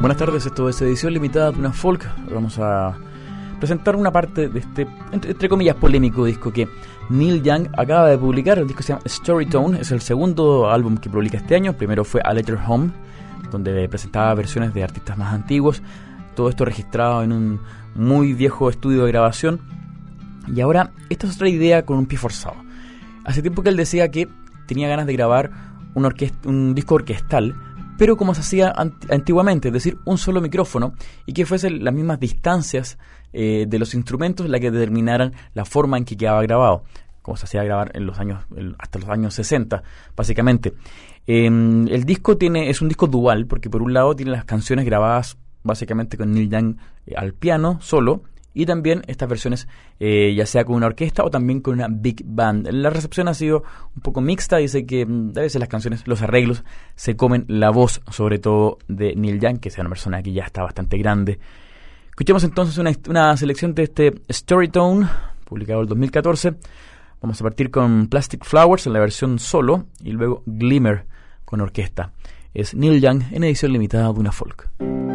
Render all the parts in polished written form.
Buenas tardes, esto es edición limitada de una folk. Vamos a presentar una parte de este, entre comillas, polémico disco que Neil Young acaba de publicar. El disco se llama Storytone, es el segundo álbum que publica este año. Primero fue A Letter Home, donde presentaba versiones de artistas más antiguos. Todo esto registrado en un muy viejo estudio de grabación. Y ahora, esta es otra idea con un pie forzado. Hace tiempo que él decía que tenía ganas de grabar un disco orquestal, pero como se hacía antiguamente, es decir, un solo micrófono, y que fuesen las mismas distancias de los instrumentos las que determinaran la forma en que quedaba grabado, como se hacía grabar en los años hasta los años 60, básicamente. El disco es un disco dual, porque por un lado tiene las canciones grabadas básicamente con Neil Young al piano solo, y también estas versiones ya sea con una orquesta o también con una big band. La recepción ha sido un poco mixta. Dice que a veces las canciones, los arreglos se comen la voz, sobre todo de Neil Young, que es una persona que ya está bastante grande. Escuchemos entonces una selección de este Storytone, publicado en 2014. Vamos a partir con Plastic Flowers en la versión solo y luego Glimmer con orquesta. Es Neil Young en edición limitada de una folk.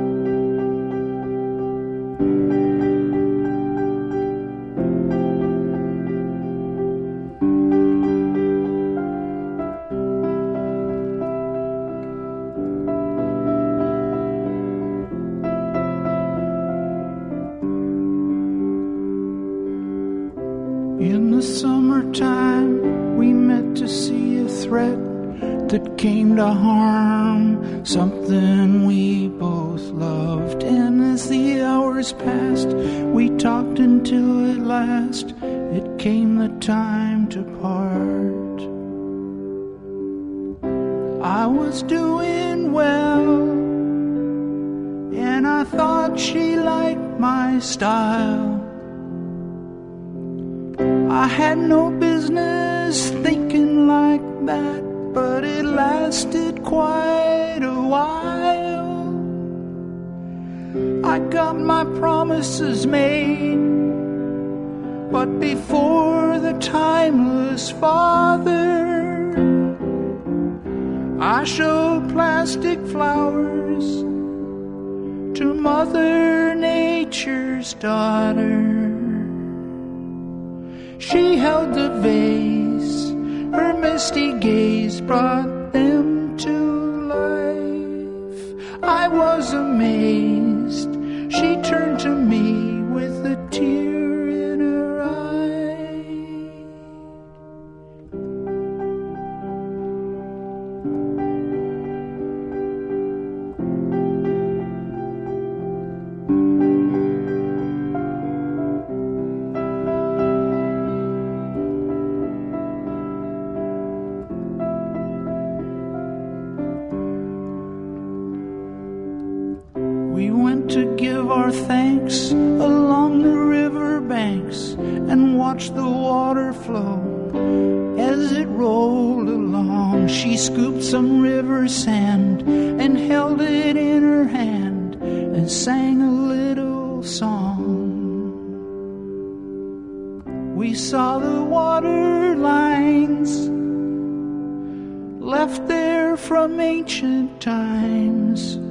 In the summertime, we met to see a threat that came to harm something we both loved. And as the hours passed, we talked until at last it came the time to part. I was doing well, and I thought she liked my style. I had no business thinking like that, but it lasted quite a while. I got my promises made, but before the timeless father, I showed plastic flowers to Mother Nature's daughter. She held the vase, her misty gaze brought them to life. I was amazed, she turned to me with a tear in her eye. We went to give our thanks along the river banks and watched the water flow as it rolled along. She scooped some river sand and held it in her hand and sang a little song. We saw the water lines left there from ancient times.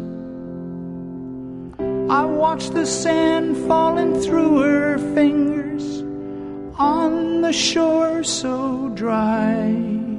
I watched the sand falling through her fingers on the shore so dry.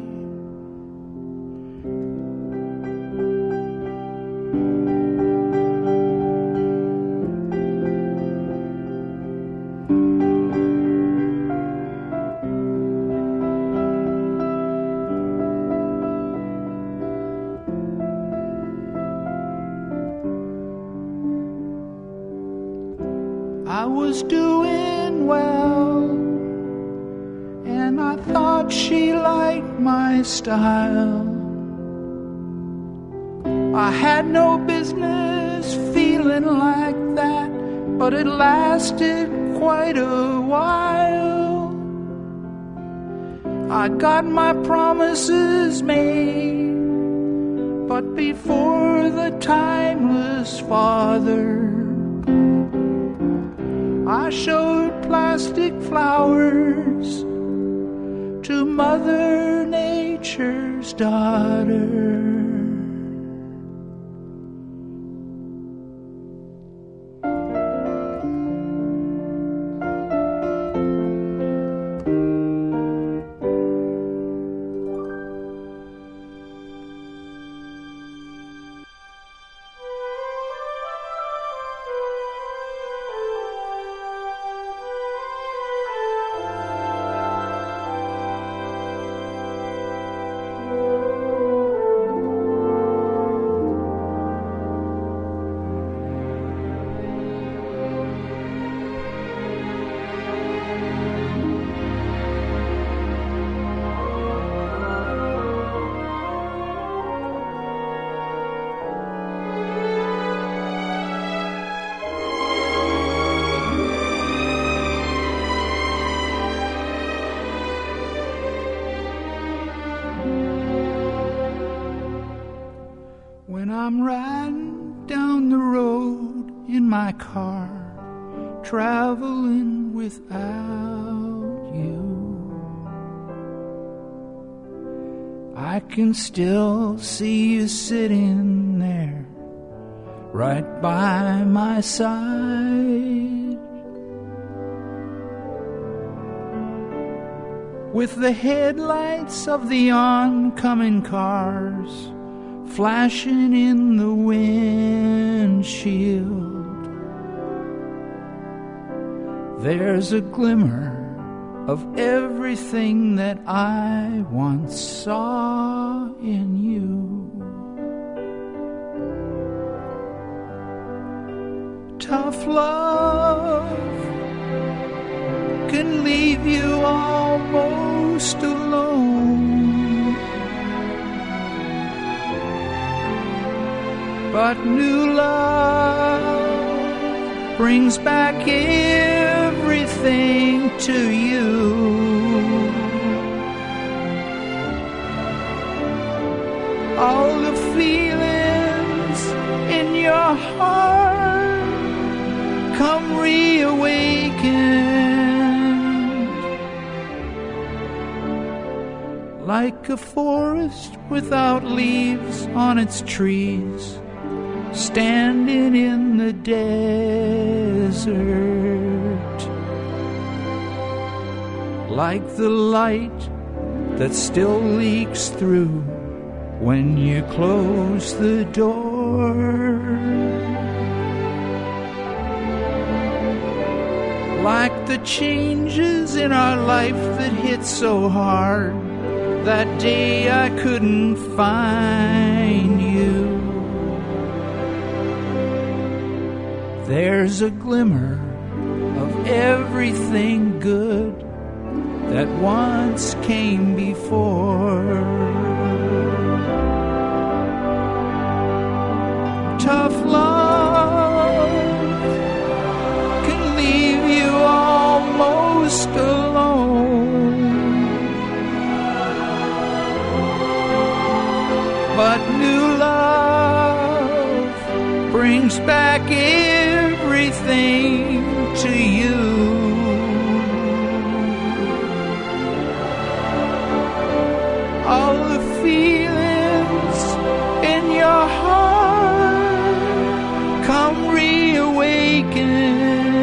I was doing well, and I thought she liked my style. I had no business feeling like that, but it lasted quite a while. I got my promises made, but before the timeless father, I showed plastic flowers to Mother Nature's daughter. When I'm riding down the road in my car, traveling without you, I can still see you sitting there right by my side, with the headlights of the oncoming cars flashing in the windshield. There's a glimmer of everything that I once saw in you. Tough love can leave you almost alone, but new love brings back everything to you. All the feelings in your heart come reawakened, like a forest without leaves on its trees, standing in the desert, like the light that still leaks through when you close the door. Like the changes in our life that hit so hard that day I couldn't find you. There's a glimmer of everything good that once came before. Tough love can leave you almost alone, but new love brings back everything to you. All the feelings in your heart come reawaken.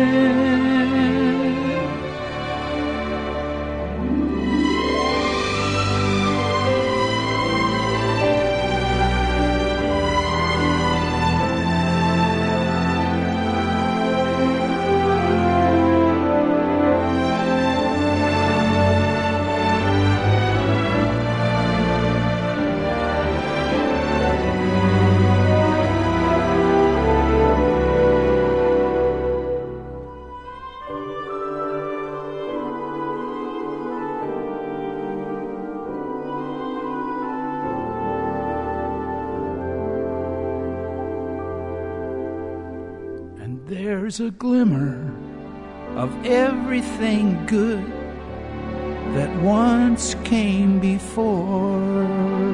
There's a glimmer of everything good that once came before.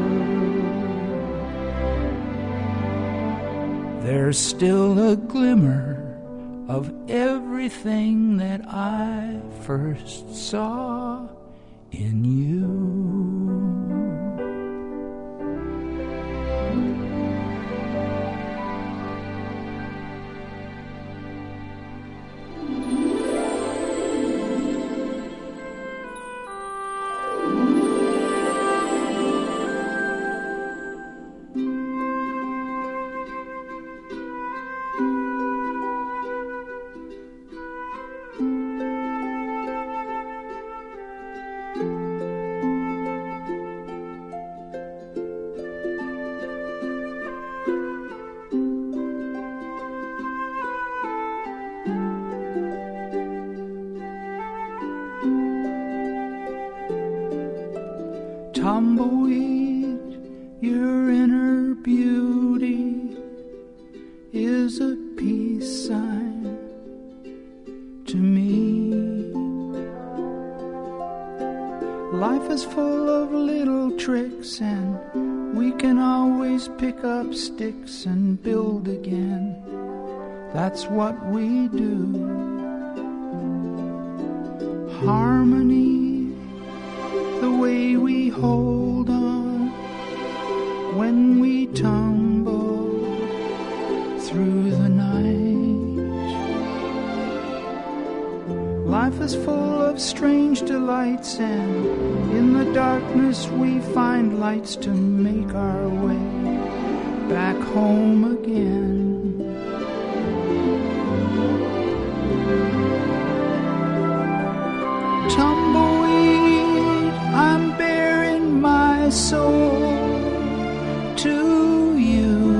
There's still a glimmer of everything that I first saw in you. Tumbleweed, your inner beauty is a peace sign to me. Life is full of little tricks and we can always pick up sticks and build again. That's what we do. Harmony, the way we hold on when we tumble through the night. Life is full of strange delights, and in the darkness we find lights to make our way back home again. Tumbleweed, I'm bearing my soul to you.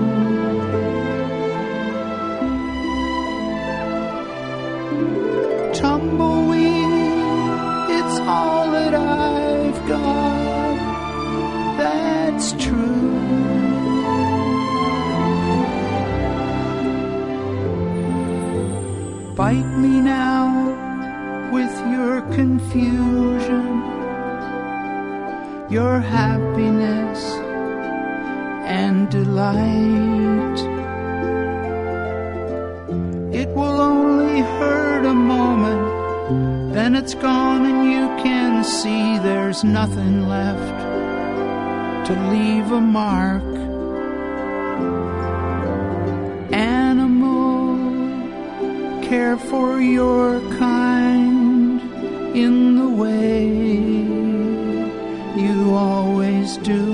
Tumbleweed, it's all that I've got, that's true. Bite me now with your confusion, your happiness and delight. It will only hurt a moment, then it's gone and you can see there's nothing left to leave a mark. Animal, care for your kind in the way you always do.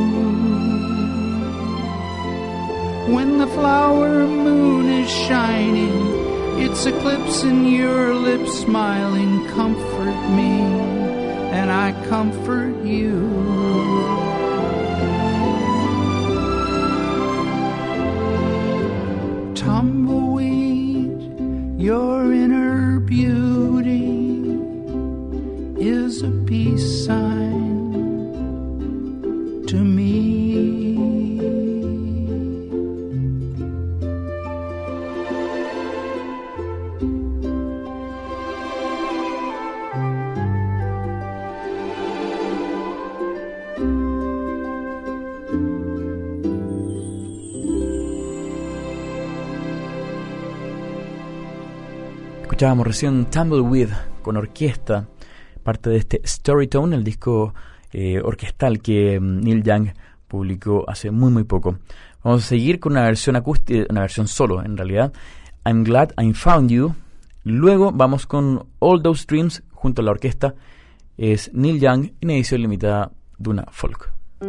When the flower moon is shining, its eclipse in your lips smiling. Comfort me and I comfort you. Tumbleweed, your inner beauty is a peace sign to me. Escuchábamos recién Tumbleweed con orquesta, parte de este Storytone, el disco orquestal que Neil Young publicó hace muy poco. Vamos a seguir con una versión acústica, una versión solo en realidad, I'm Glad I Found You. Luego vamos con All Those Dreams junto a la orquesta. Es Neil Young en edición limitada de una folk.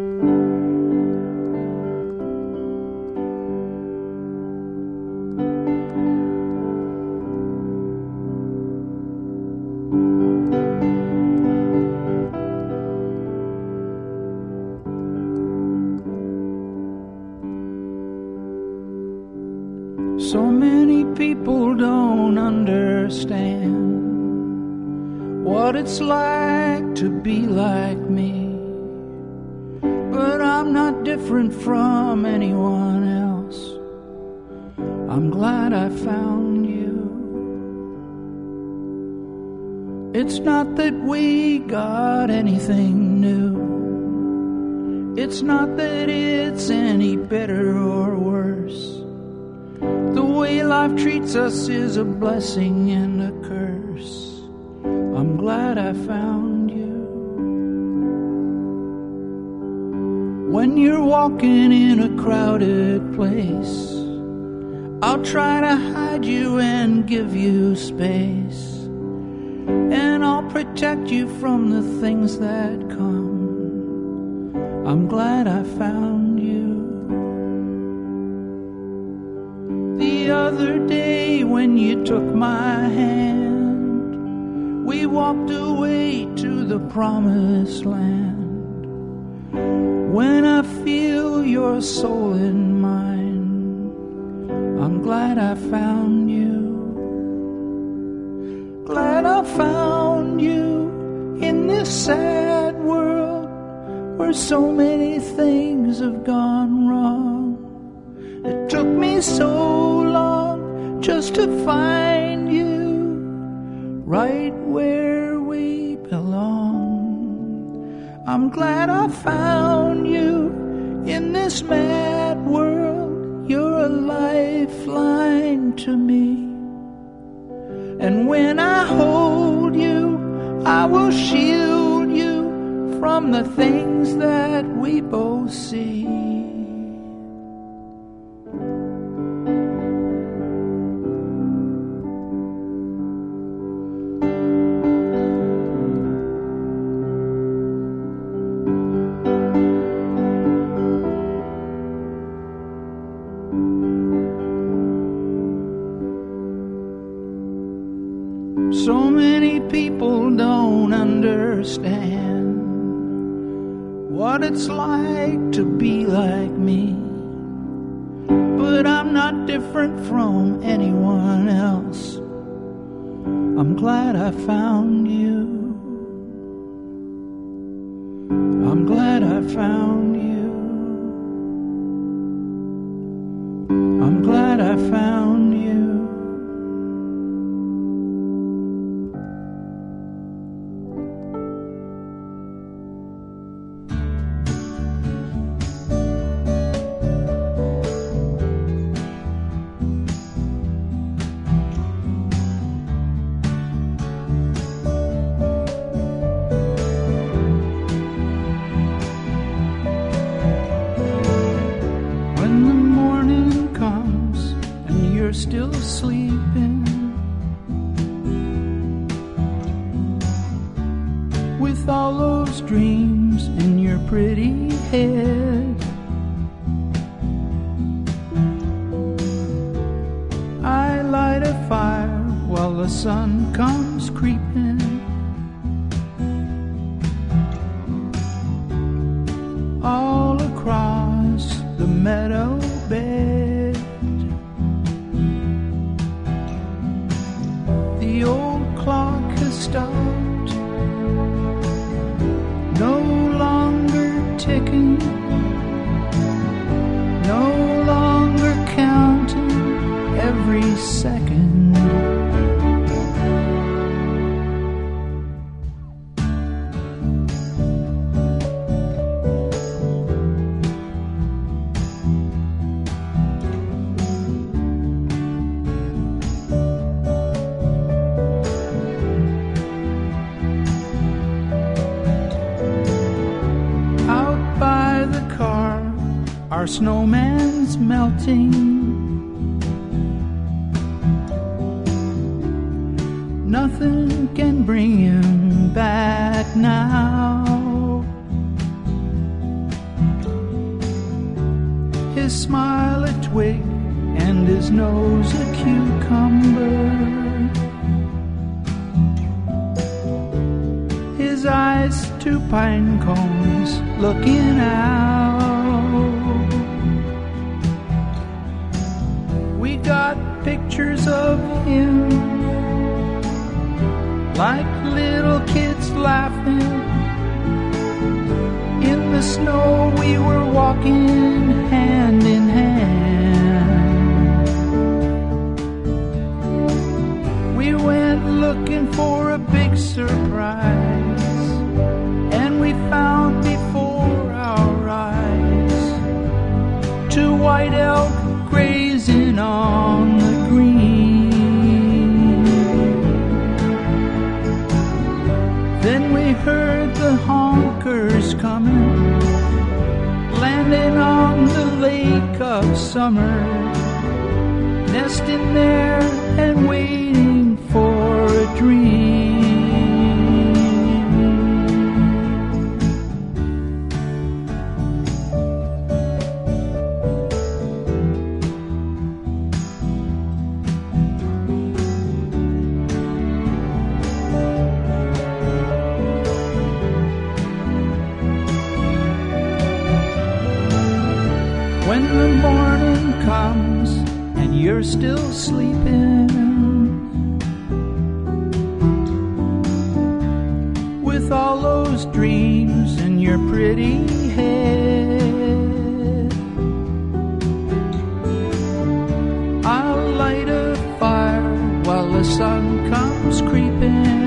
So many people don't understand what it's like to be like me, but I'm not different from anyone else. I'm glad I found you. It's not that we got anything new. It's not that it's any better or worse. The way life treats us is a blessing and a curse. I'm glad I found you. When you're walking in a crowded place, I'll try to hide you and give you space, and I'll protect you from the things that come. I'm glad I found you. The other day when you took my hand, we walked away to the promised land. When I feel your soul in mine, I'm glad I found you. Glad I found you in this sad world where so many things have gone wrong. It took me so long just to find you right where we belong. I'm glad I found you this mad world, you're a lifeline to me. And when I hold you, I will shield you from the things that we both see. So many people don't understand what it's like to be like me. But I'm not different from anyone else. I'm glad I found you. I'm glad I found you. I'm glad I found you. Still sleeping with all those dreams in your pretty head. I light a fire while the sun comes creeping. All across the meadow bed. The old clock has stopped, no longer ticking, no longer counting every second. Our snowman's melting. Nothing can bring him back now. His smile a twig and his nose a cucumber. His eyes two pine cones looking out. We got pictures of him like little kids laughing. In the snow we were walking hand in hand. We went looking for a big surprise, and we found before our eyes two white elk grazing on the green. Then we heard the honkers coming, landing on the lake of summer, nesting there and waiting for a dream. When the morning comes and you're still sleeping, with all those dreams in your pretty head, I'll light a fire while the sun comes creeping.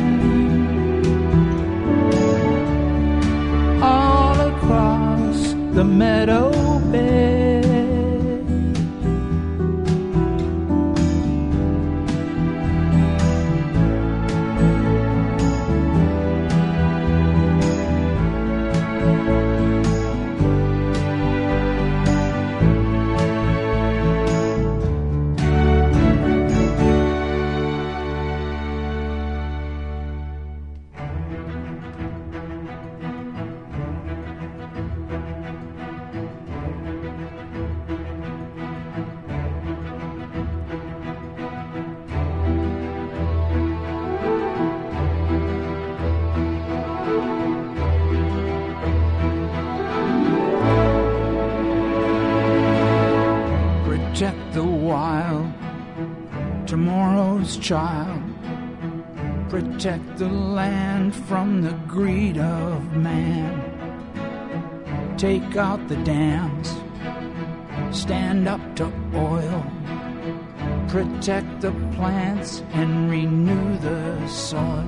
All across the meadow bed. Protect the wild, tomorrow's child. Protect the land from the greed of man. Take out the dams, stand up to oil. Protect the plants and renew the soil.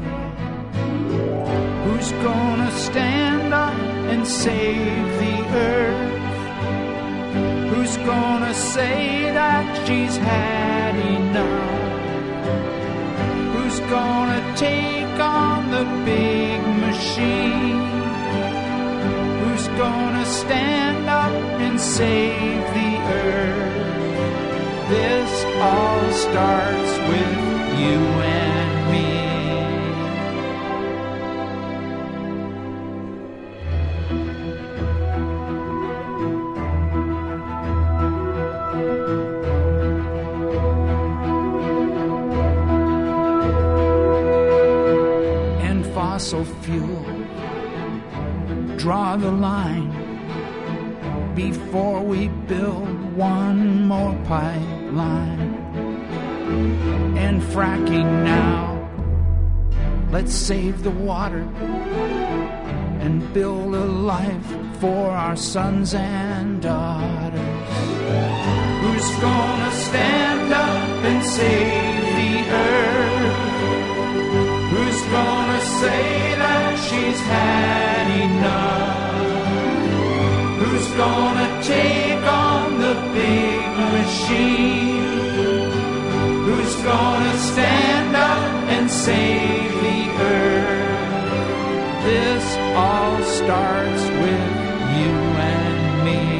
Who's gonna stand up and save the earth? Who's gonna say that she's had enough? Who's gonna take on the big machine? Who's gonna stand up and save the earth? This all starts with you and me. Fossil fuel, draw the line before we build one more pipeline. And fracking now, let's save the water and build a life for our sons and daughters. Who's gonna stand up and save the earth? Who's gonna say that she's had enough? Who's gonna take on the big machine? Who's gonna stand up and save the earth? This all starts with you and me.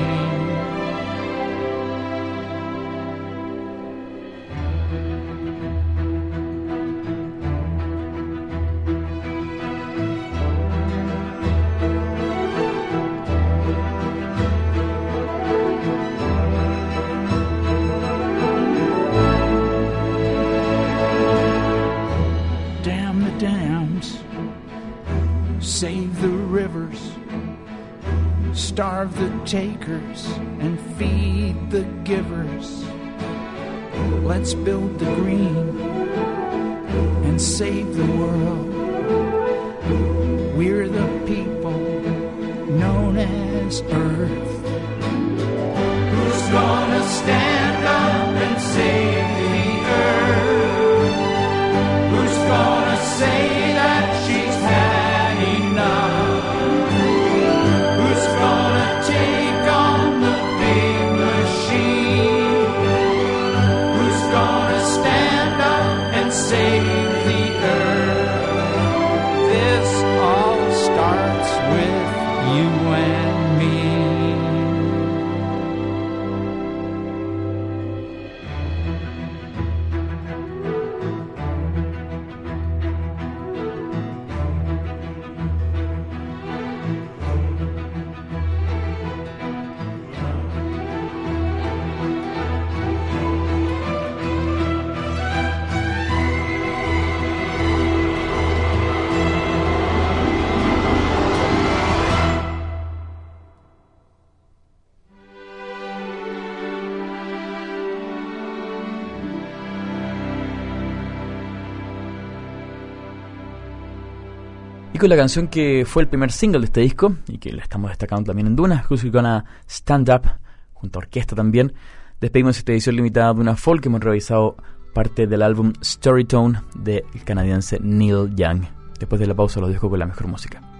Save the rivers, starve the takers, and feed the givers. Let's build the green and save the world. We're the people known as Earth. Who's gonna stand up and save the earth? Who's gonna say that she's had enough? Who's gonna take on the big machine? Who's gonna stand up and save the earth? This all starts with you and me. Y con la canción que fue el primer single de este disco, y que la estamos destacando también en Duna, Who's Gonna Stand Up, junto a orquesta también, despedimos esta edición limitada de Duna Folk, que hemos revisado parte del álbum Storytone del canadiense Neil Young. Después de la pausa los dejo con la mejor música.